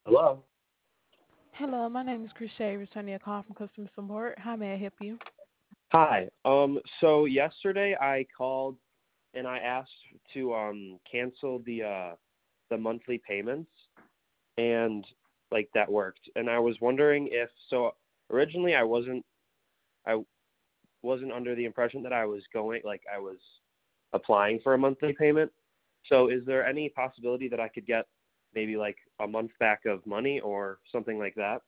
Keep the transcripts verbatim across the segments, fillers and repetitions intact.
Hello. Hello, my name is Chris Shay, returning a call from customer support. How may I help you? Hi. Um so yesterday I called and I asked to um cancel the uh the monthly payments and like that worked. And I was wondering if so originally I wasn't I wasn't under the impression that I was going like I was applying for a monthly payment. So is there any possibility that I could get maybe like a month back of money or something like that?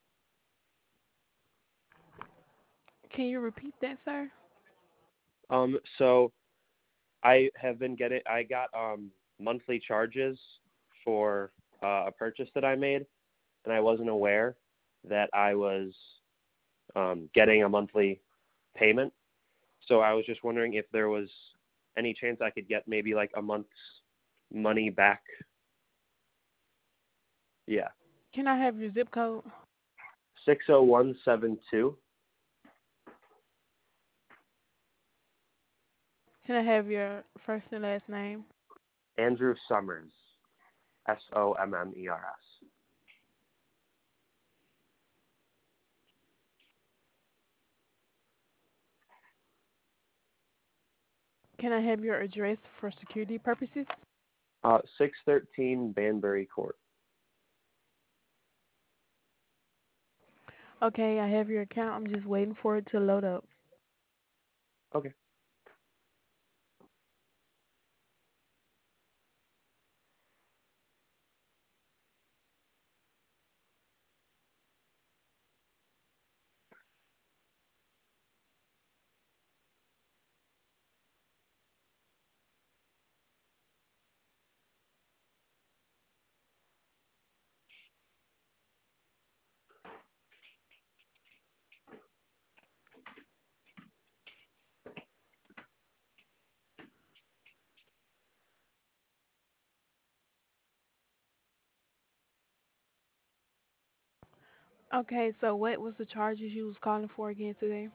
Can you repeat that, sir? Um so I have been getting I got um monthly charges for uh, a purchase that I made, and I wasn't aware that I was um, getting a monthly payment. So I was just wondering if there was any chance I could get maybe like a month's money back. Yeah, Can I have your zip code? six zero one seven two. Can I have your first and last name? Andrew Summers, S O M M E R S. Can I have your address for security purposes? Uh, six thirteen Banbury Court. Okay, I have your account. I'm just waiting for it to load up. Okay. Okay, so what was the charges you was calling for again today?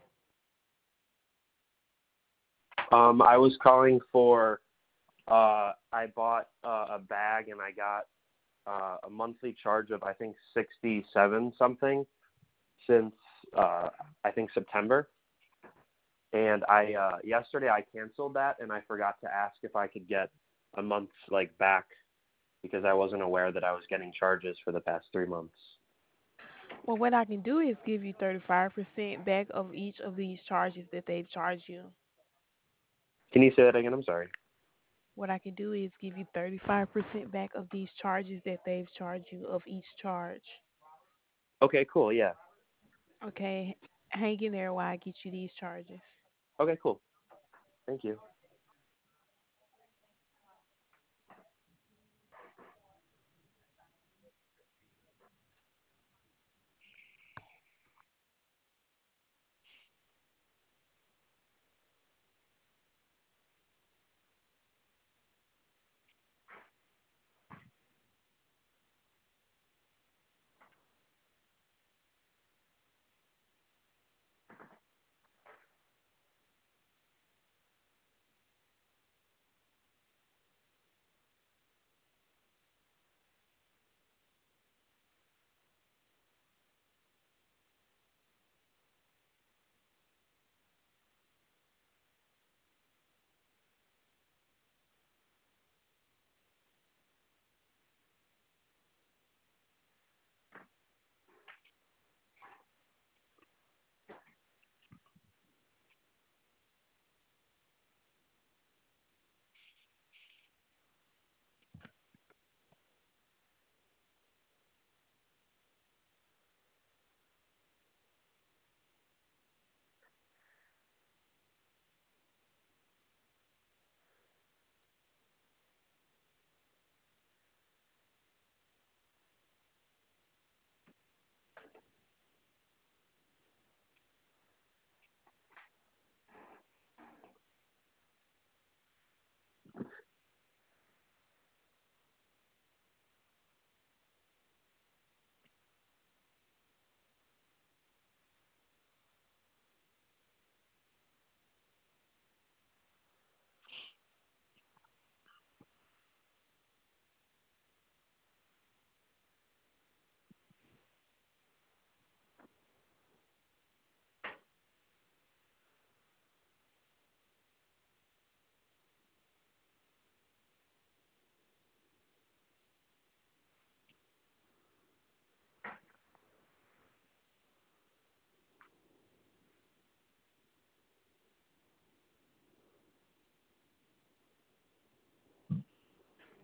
Um, I was calling for uh, I bought uh, a bag and I got uh, a monthly charge of I think sixty-seven something since uh, I think September. And I uh, yesterday I canceled that and I forgot to ask if I could get a month's like back because I wasn't aware that I was getting charges for the past three months. Well, what I can do is give you thirty-five percent back of each of these charges that they've charged you. Can you say that again? I'm sorry. What I can do is give you thirty-five percent back of these charges that they've charged you of each charge. Okay, cool. Yeah. Okay, hang in there while I get you these charges. Okay, cool. Thank you.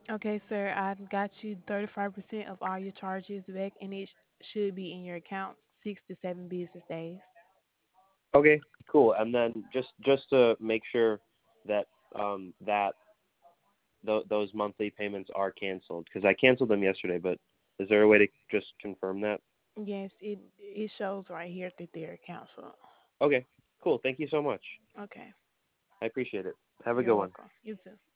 Okay, sir, I got you thirty-five percent of all your charges back, and it sh- should be in your account six to seven business days. Okay, cool. And then just just to make sure that um that th- those monthly payments are canceled because I canceled them yesterday. But is there a way to just confirm that? Yes, it it shows right here that they're canceled. Okay, cool. Thank you so much. Okay, I appreciate it. Have a you're good one. welcome. You too.